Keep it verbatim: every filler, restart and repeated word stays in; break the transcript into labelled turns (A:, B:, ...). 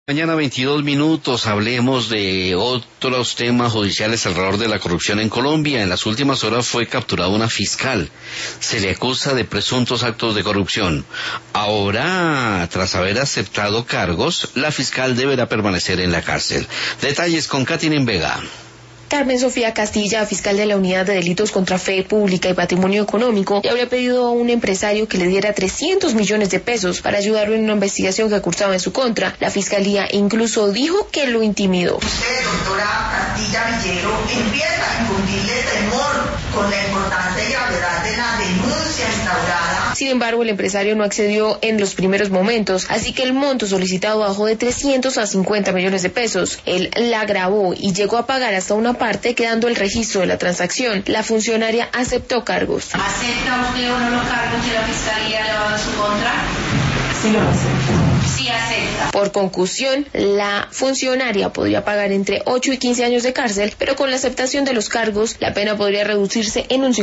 A: Mañana veintidós minutos, hablemos de otros temas judiciales alrededor de la corrupción en Colombia. En las últimas horas fue capturada una fiscal. Se le acusa de presuntos actos de corrupción. Ahora, tras haber aceptado cargos, la fiscal deberá permanecer en la cárcel. Detalles con Katherine Vega.
B: Carmen Sofía Castilla, fiscal de la Unidad de Delitos contra Fe Pública y Patrimonio Económico, le habría pedido a un empresario que le diera trescientos millones de pesos para ayudarlo en una investigación que cursaba en su contra. La fiscalía incluso dijo que lo intimidó.
C: Usted, doctora Castilla Villero, empieza a infundirle temor con la importancia y gravedad de la denuncia instaurada.
B: Sin embargo, el empresario no accedió en los primeros momentos, así que el monto solicitado bajó de trescientos a cincuenta millones de pesos. Él la grabó y llegó a pagar hasta una parte, quedando el registro de la transacción. La funcionaria aceptó cargos.
D: ¿Acepta usted o no los cargos que la fiscalía le ha dado en su contra?
B: Sí, lo acepto.
D: Sí, acepta.
B: Por concusión, la funcionaria podría pagar entre ocho y quince años de cárcel, pero con la aceptación de los cargos, la pena podría reducirse en un